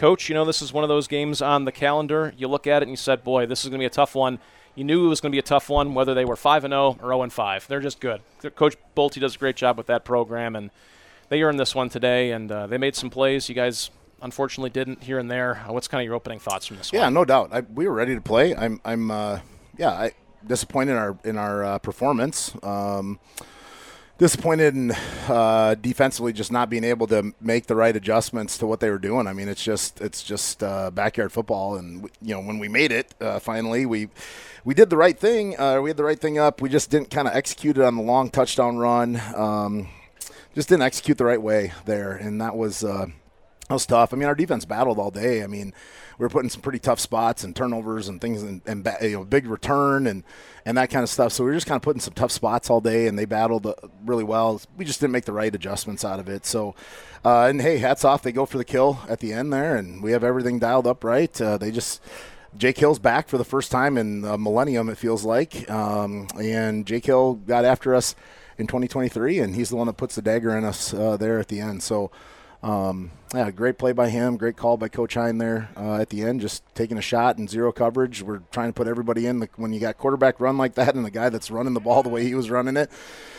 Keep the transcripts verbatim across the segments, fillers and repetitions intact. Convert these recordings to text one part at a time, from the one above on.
coach, you know, this is one of those games on the calendar. You look at it and you said, boy, this is going to be a tough one. You knew it was going to be a tough one, whether they were five and oh or oh and five. They're just good. Coach Bolte does a great job with that program, and they earned this one today, and uh, they made some plays. You guys unfortunately didn't here and there. What's kind of your opening thoughts from this one? Yeah, no doubt. I, we were ready to play. I'm, I'm, uh, yeah, I disappointed in our in our uh, performance. Um, disappointed in uh, defensively just not being able to make the right adjustments to what they were doing. I mean, it's just it's just uh, backyard football, and you know when we made it uh, finally, we we did the right thing. Uh, we had the right thing up. We just didn't kind of execute it on the long touchdown run. Um, just didn't execute the right way there, and that was. Uh, That was tough. I mean, our defense battled all day. I mean, we were putting some pretty tough spots and turnovers and things, and, and you know, big return and, and that kind of stuff. So we were just kind of putting some tough spots all day, and they battled really well. We just didn't make the right adjustments out of it. So, uh, and hey, hats off. They go for the kill at the end there, and we have everything dialed up right. Uh, they just Jake Hill's back for the first time in a millennium, it feels like, um, and Jake Hill got after us in twenty twenty-three, and he's the one that puts the dagger in us uh, there at the end. So. Um, yeah, great play by him. Great call by Coach Hein there uh, at the end, just taking a shot in zero coverage. We're trying to put everybody in. The, when you got quarterback run like that and the guy that's running the ball the way he was running it,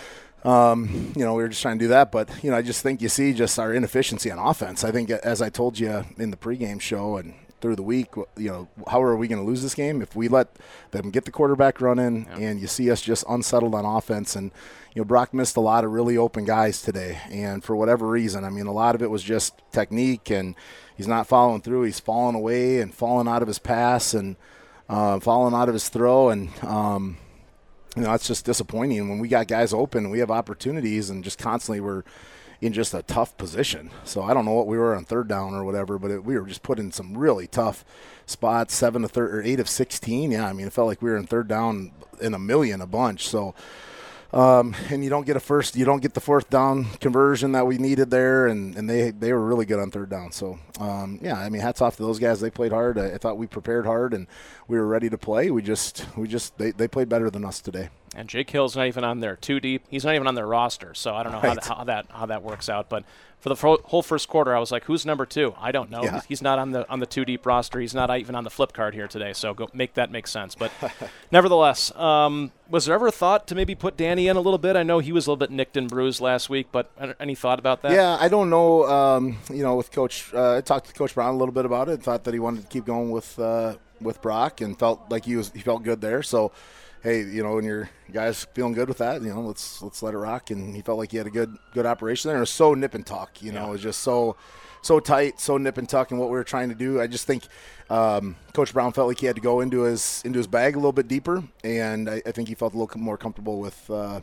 um, you know, we were just trying to do that. But, you know, I just think you see just our inefficiency on offense. I think, as I told you in the pregame show and through the week, you know, how are we going to lose this game if we let them get the quarterback running yeah. and you see us just unsettled on offense? And, you know, Brock missed a lot of really open guys today, and for whatever reason, I mean, a lot of it was just technique, and he's not following through. He's falling away and falling out of his pass and uh, falling out of his throw, and, um, you know, it's just disappointing. When we got guys open, we have opportunities, and just constantly we're in just a tough position. So I don't know what we were on third down or whatever, but it, we were just put in some really tough spots, seven to third or eight of sixteen. Yeah, I mean, it felt like we were in third down in a million a bunch. So, um, and you don't get a first, you don't get the fourth down conversion that we needed there, and, and they they were really good on third down. So, um, yeah, I mean, hats off to those guys. They played hard. I, I thought we prepared hard, and we were ready to play. We just, we just, they, they played better than us today. And Jake Hill's not even on their two deep. He's not even on their roster, so I don't know right. how, that, how that how that works out. But for the fo- whole first quarter, I was like, "Who's number two?" I don't know. Yeah. He's not on the on the two deep roster. He's not even on the flip card here today. So go make that make sense. But nevertheless, um, was there ever a thought to maybe put Danny in a little bit? I know he was a little bit nicked and bruised last week, but any thought about that? Yeah, I don't know. Um, you know, with Coach, uh, I talked to Coach Brown a little bit about it. Thought that he wanted to keep going with uh, with Brock, and felt like he was he felt good there. So. Hey, you know, when your guys feeling good with that, you know, let's let's let it rock. And he felt like he had a good good operation there. It was so nip and tuck, you know, yeah. It was just so so tight, so nip and tuck in what we were trying to do. I just think um, Coach Brown felt like he had to go into his into his bag a little bit deeper, and I, I think he felt a little more comfortable with uh,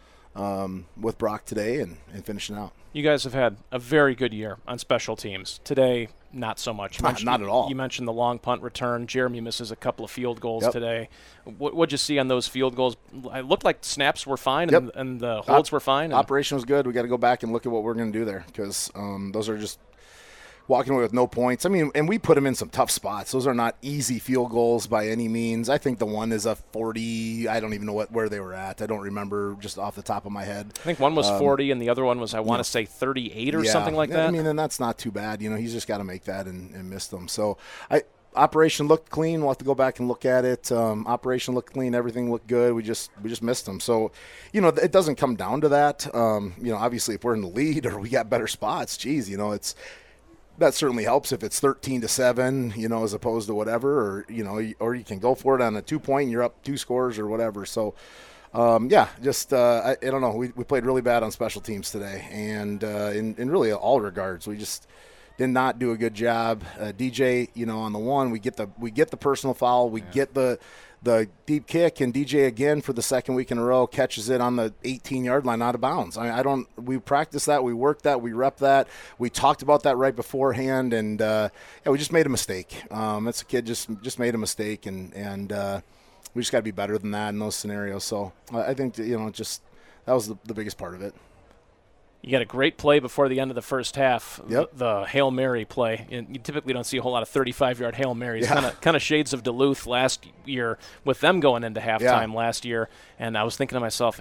um, with Brock today and, and finishing out. You guys have had a very good year on special teams. Today, not so much. Not, not at all. You mentioned the long punt return. Jeremy misses a couple of field goals yep. today. What what'd you see on those field goals? It looked like snaps were fine and, yep. and the holds Op- were fine. Operation was good. We got to go back and look at what we're going to do there, because um, those are just walking away with no points. I mean, and we put them in some tough spots. Those are not easy field goals by any means. I think the one is a forty. I don't even know what where they were at. I don't remember just off the top of my head. I think one was um, forty and the other one was, I want to yeah. say, thirty-eight or yeah. something like that. I mean, and that's not too bad. You know, he's just got to make that and, and miss them. So I operation looked clean. We'll have to go back and look at it. Um, operation looked clean. Everything looked good. We just we just missed them. So, you know, it doesn't come down to that. Um, you know, obviously, if we're in the lead or we got better spots, geez, you know, it's that certainly helps if it's thirteen to seven, you know, as opposed to whatever, or, you know, or you can go for it on a two point and you're up two scores or whatever. So, um, yeah, just, uh, I, I don't know. We, we played really bad on special teams today, and uh, in, in really all regards, we just did not do a good job. Uh, D J, you know, on the one, we get the, we get the personal foul, we yeah. get the, the deep kick, and D J again for the second week in a row catches it on the eighteen-yard line out of bounds. I mean, I don't – we practiced that. We worked that. We rep that. We talked about that right beforehand, and, uh, yeah, we just made a mistake. Um, that's a kid just just made a mistake, and, and uh, we just got to be better than that in those scenarios. So I think, you know, just that was the, the biggest part of it. You got a great play before the end of the first half, yep. the, the Hail Mary play. And you typically don't see a whole lot of thirty-five-yard Hail Marys. Yeah. Kind of kind of shades of Duluth last year with them going into halftime yeah. last year. And I was thinking to myself, that's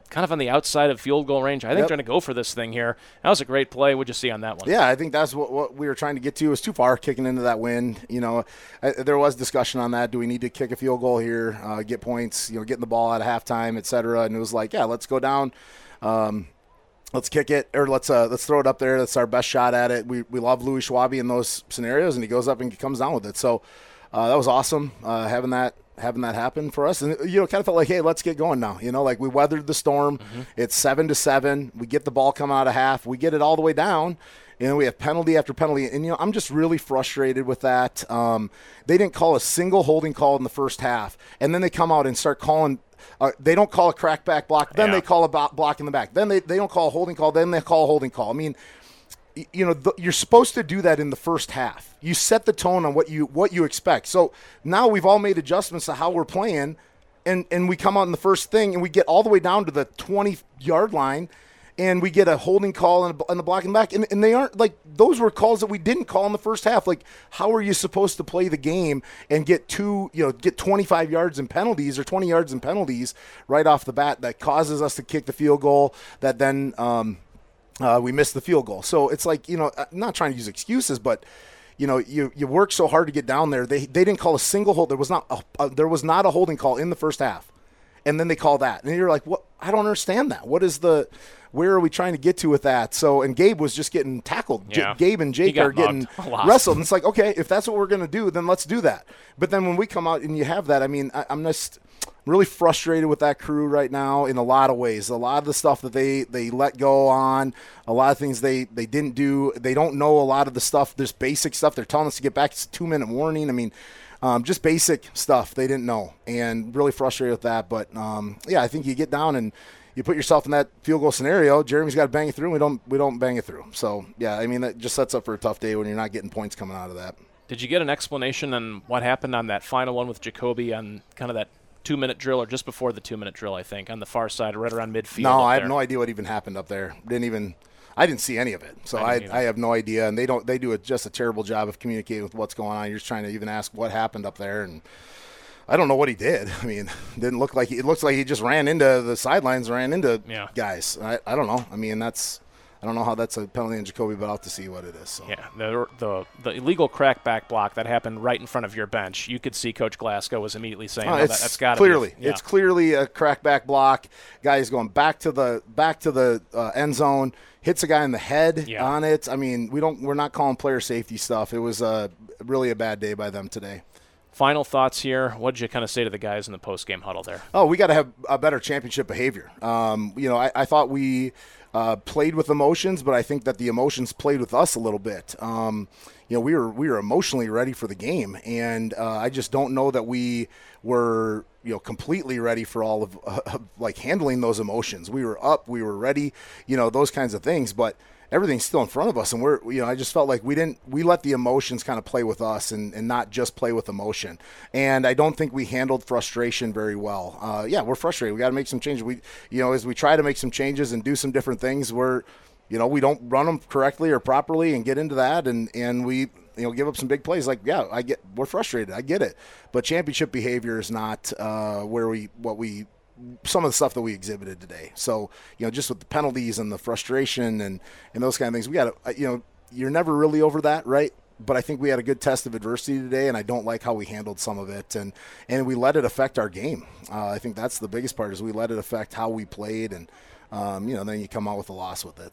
kind of on the outside of field goal range. I think Yep. they're going to go for this thing here. That was a great play. What'd you see on that one? Yeah, I think that's what, what we were trying to get to. It was too far kicking into that wind. You know, I, there was discussion on that. Do we need to kick a field goal here, uh, get points, you know, getting the ball out of halftime, et cetera? And it was like, yeah, let's go down. Um, Let's kick it, or let's uh, let's throw it up there. That's our best shot at it. We we love Louis Schwabe in those scenarios, and he goes up and he comes down with it. So uh, that was awesome uh, having that having that happen for us. And you know, kind of felt like, hey, let's get going now. You know, like we weathered the storm. Mm-hmm. It's seven to seven. We get the ball coming out of half. We get it all the way down. You know, we have penalty after penalty, and you know, I'm just really frustrated with that. Um, they didn't call a single holding call in the first half, and then they come out and start calling. Uh, they don't call a crackback block, then yeah. they call a bo- block in the back. Then they, they don't call a holding call, then they call a holding call. I mean, y- you know, th- you're supposed to do that in the first half. You set the tone on what you what you expect. So now we've all made adjustments to how we're playing, and, and we come out in the first thing, and we get all the way down to the twenty-yard line, and we get a holding call and, a, and the block in the back. And, and they aren't, like, those were calls that we didn't call in the first half. Like, how are you supposed to play the game and get two, you know, get twenty-five yards in penalties or twenty yards in penalties right off the bat that causes us to kick the field goal that then um, uh, we miss the field goal? So it's like, you know, I'm not trying to use excuses, but, you know, you, you work so hard to get down there. They they didn't call a single hold. There was not a, a, there was not a holding call in the first half. And then they call that. And you're like, what? I don't understand that. What is the – where are we trying to get to with that? So, and Gabe was just getting tackled. Yeah. J- Gabe and Jake are getting wrestled. And it's like, okay, if that's what we're going to do, then let's do that. But then when we come out and you have that, I mean, I, I'm just really frustrated with that crew right now in a lot of ways. A lot of the stuff that they, they let go on, a lot of things they, they didn't do. They don't know a lot of the stuff, this basic stuff. They're telling us to get back. It's a two-minute warning. I mean, um, just basic stuff they didn't know, and really frustrated with that. But, um, yeah, I think you get down and you put yourself in that field goal scenario. Jeremy's got to bang it through, and we don't we don't bang it through. So, yeah, I mean, that just sets up for a tough day when you're not getting points coming out of that. Did you get an explanation on what happened on that final one with Jacoby on kind of that two-minute drill, or just before the two-minute drill, I think, on the far side, right around midfield? No, I have there? no idea what even happened up there. Didn't even – I didn't see any of it. So I I, I have no idea. And they don't they do a, just a terrible job of communicating with what's going on. You're just trying to even ask what happened up there, and – I don't know what he did. I mean, didn't look like he, it looks like he just ran into the sidelines, ran into yeah. guys. I, I don't know. I mean, that's I don't know how that's a penalty in Jacoby, but I'll have to see what it is. So. Yeah, the, the the illegal crackback block that happened right in front of your bench. You could see Coach Glasgow was immediately saying, oh, oh, it's that, "That's got to clearly, be." Yeah. It's clearly a crackback block. Guy is going back to the back to the uh, end zone, hits a guy in the head yeah. on it. I mean, we don't we're not calling player safety stuff. It was uh, really a bad day by them today. Final thoughts here. What did you kind of say to the guys in the post-game huddle there? Oh, we got to have a better championship behavior. Um, you know, I, I thought we uh, played with emotions, but I think that the emotions played with us a little bit. Um, you know, we were we were emotionally ready for the game, and uh, I just don't know that we were you know completely ready for all of uh, like handling those emotions. We were up, we were ready, you know, those kinds of things, but everything's still in front of us, and we're, you know, I just felt like we didn't, we let the emotions kind of play with us and, and not just play with emotion. And I don't think we handled frustration very well. Uh, yeah, we're frustrated. We got to make some changes. We, you know, as we try to make some changes and do some different things, we're, you know, we don't run them correctly or properly and get into that, and, and we, you know, give up some big plays. Like, yeah, I get, we're frustrated. I get it. But championship behavior is not uh, where we, what we, some of the stuff that we exhibited today. So, you know, just with the penalties and the frustration and, and those kind of things, we got to, you know, you're never really over that, right? But I think we had a good test of adversity today, and I don't like how we handled some of it. And, and we let it affect our game. Uh, I think that's the biggest part, is we let it affect how we played, and, um, you know, then you come out with a loss with it.